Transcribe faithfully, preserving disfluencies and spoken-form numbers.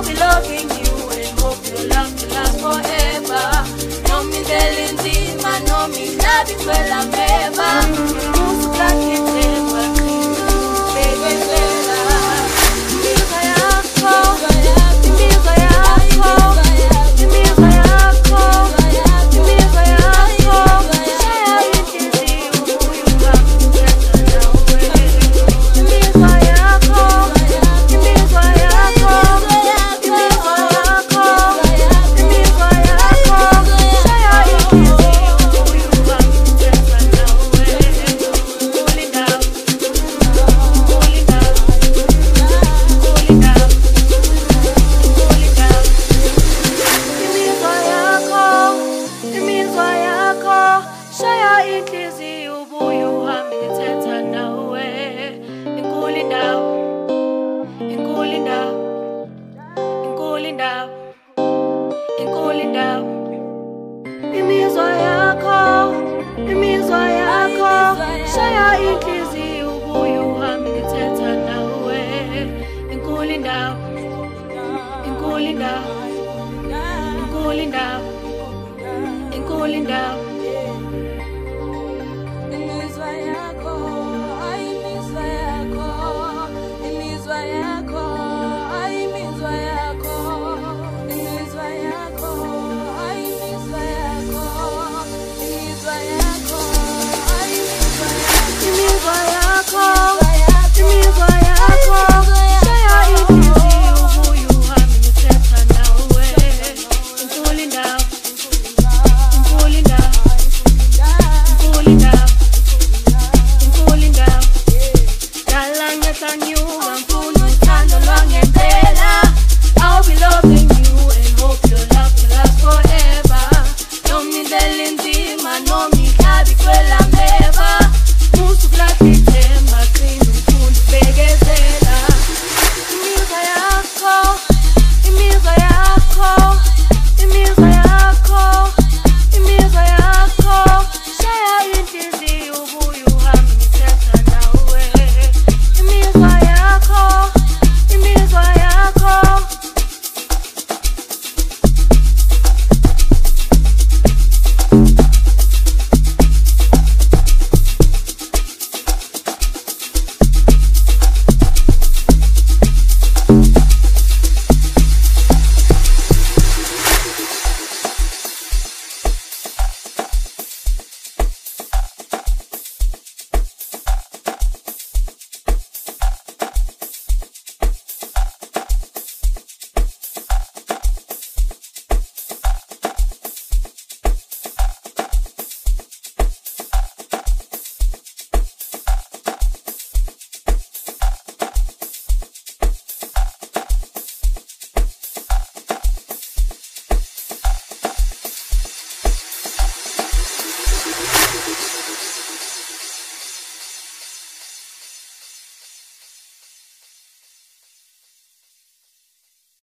be loving you and hope your love to last forever. No me telling team, I know me not be well I'm ever. Who's black it ever? Baby, Bella. Imigo yakho, imigo yakho, imigo yakho, imigo yakho. Shaya inhliziyo ubuyunga kuthetha nawe. Imigo yakho, imigo yakho, imigo yakho, imigo yakho. Shaya inhliziyo ubuyunga kuthetha nawe. Cooling down, cooling down, cooling down, cooling down. Imigo yakho, imigo yakho. Shaya inhliziyo ubuyuhambe ngithetha nawe. Cooling down, cooling down, cooling down, cooling down. Imizwa yakho, imizwa yakho. Shaya inhliziyo ubuyuhambe ngithetha nawe. Cooling down, cooling down, cooling down, cooling down.